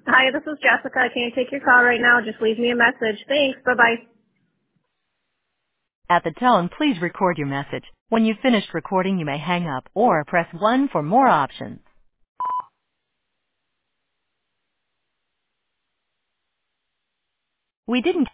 Hi, this is Jessica. I can't take your call right now. Just leave me a message. Thanks. Bye-bye. At the tone, please record your message. When you've finished recording, you may hang up or press 1 for more options. We didn't